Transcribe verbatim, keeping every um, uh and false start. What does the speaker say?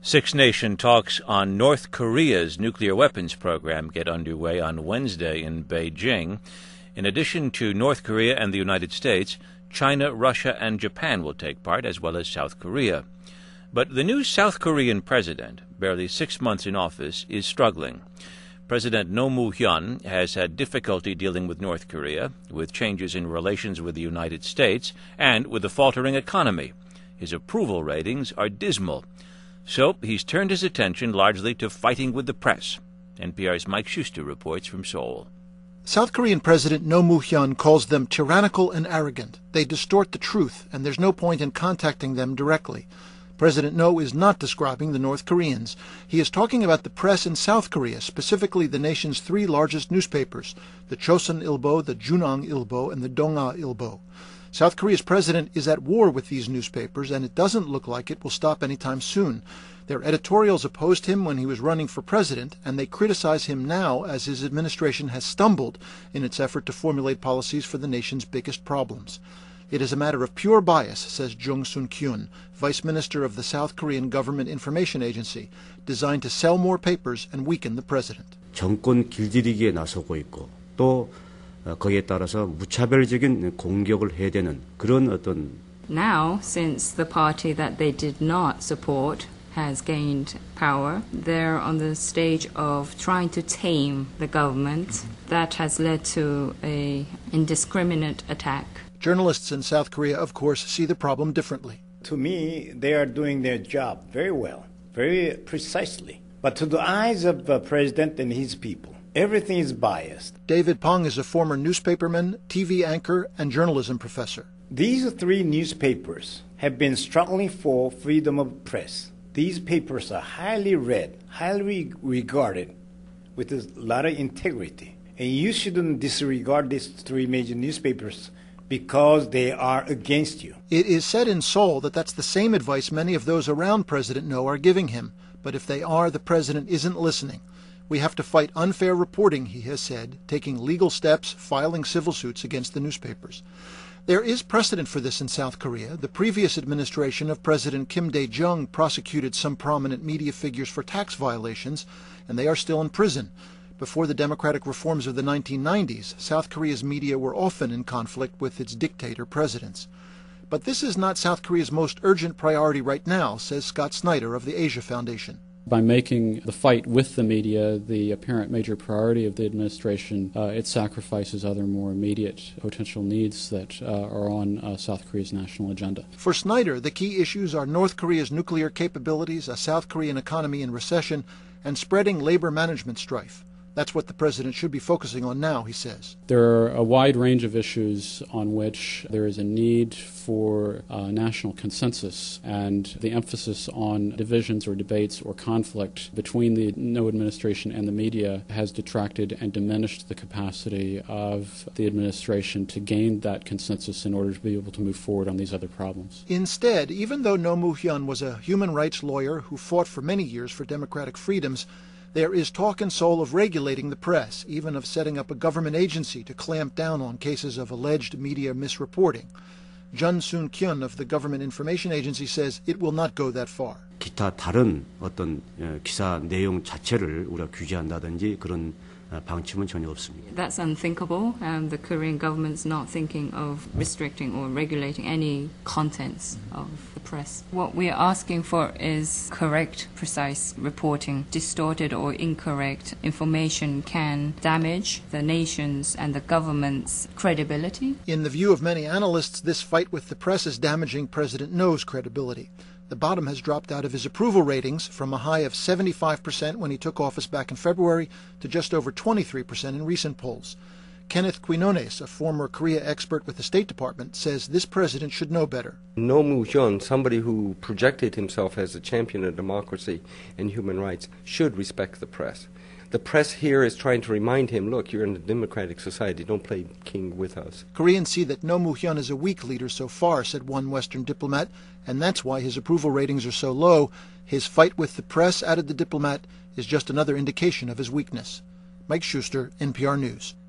Six-nation talks on North Korea's nuclear weapons program get underway on Wednesday in Beijing. In addition to North Korea and the United States, China, Russia, and Japan will take part, as well as South Korea. But the new South Korean president, barely six months in office, is struggling. President Roh Moo-hyun has had difficulty dealing with North Korea, with changes in relations with the United States, and with a faltering economy. His approval ratings are dismal. So he's turned his attention largely to fighting with the press. N P R's Mike Schuster reports from Seoul. South Korean President Roh Moo-hyun calls them tyrannical and arrogant. They distort the truth, and there's no point in contacting them directly. President Roh is not describing the North Koreans. He is talking about the press in South Korea, specifically the nation's three largest newspapers, the Chosun Ilbo, the Junang Ilbo, and the Donga Ilbo. South Korea's president is at war with these newspapers, and it doesn't look like it will stop anytime soon. Their editorials opposed him when he was running for president, and they criticize him now as his administration has stumbled in its effort to formulate policies for the nation's biggest problems. It is a matter of pure bias, says Jung Sun-kyun, vice minister of the South Korean Government Information Agency, designed to sell more papers and weaken the president. 정권 길들이기에 나서고 있고 또 거기에 따라서 무차별적인 공격을 해야 되는 그런 어떤. Now, since the party that they did not support has gained power, they're on the stage of trying to tame the government. That has led to an indiscriminate attack. Journalists in South Korea, of course, see the problem differently. To me, they are doing their job very well, very precisely. But to the eyes of the president and his people, everything is biased. David Pong is a former newspaperman, T V anchor, and journalism professor. These three newspapers have been struggling for freedom of press. These papers are highly read, highly regarded, with a lot of integrity. And you shouldn't disregard these three major newspapers because they are against you. It is said in Seoul that that's the same advice many of those around President Roh are giving him. But if they are, the president isn't listening. We have to fight unfair reporting, he has said, taking legal steps, filing civil suits against the newspapers. There is precedent for this in South Korea. The previous administration of President Kim Dae-jung prosecuted some prominent media figures for tax violations, and they are still in prison. Before the democratic reforms of the nineteen nineties, South Korea's media were often in conflict with its dictator presidents. But this is not South Korea's most urgent priority right now, says Scott Snyder of the Asia Foundation. By making the fight with the media the apparent major priority of the administration, uh, it sacrifices other more immediate potential needs that uh, are on uh, South Korea's national agenda. For Snyder, the key issues are North Korea's nuclear capabilities, a South Korean economy in recession, and spreading labor management strife. That's what the president should be focusing on now, he says. There are a wide range of issues on which there is a need for uh, national consensus, and the emphasis on divisions or debates or conflict between the Roh administration and the media has detracted and diminished the capacity of the administration to gain that consensus in order to be able to move forward on these other problems. Instead, even though Roh Moo-hyun was a human rights lawyer who fought for many years for democratic freedoms, there is talk in Seoul of regulating the press, even of setting up a government agency to clamp down on cases of alleged media misreporting. Jun Sun-kyun of the Government Information Agency says it will not go that far. 기타 다른 어떤 기사 내용 자체를 우리가 규제한다든지 그런 방침은 전혀 없습니다. That's unthinkable. Um, the Korean government's not thinking of restricting or regulating any contents of the press. What we are asking for is correct, precise reporting. Distorted or incorrect information can damage the nation's and the government's credibility. In the view of many analysts, this fight with the press is damaging President Roh's credibility. The bottom has dropped out of his approval ratings from a high of seventy-five percent when he took office back in February to just over twenty-three percent in recent polls. Kenneth Quinones, a former Korea expert with the State Department, says this president should know better. Roh Moo-hyun, somebody who projected himself as a champion of democracy and human rights, should respect the press. The press here is trying to remind him, look, you're in a democratic society, don't play king with us. Koreans see that Roh Moo-hyun is a weak leader so far, said one Western diplomat, and that's why his approval ratings are so low. His fight with the press, added the diplomat, is just another indication of his weakness. Mike Schuster, N P R News.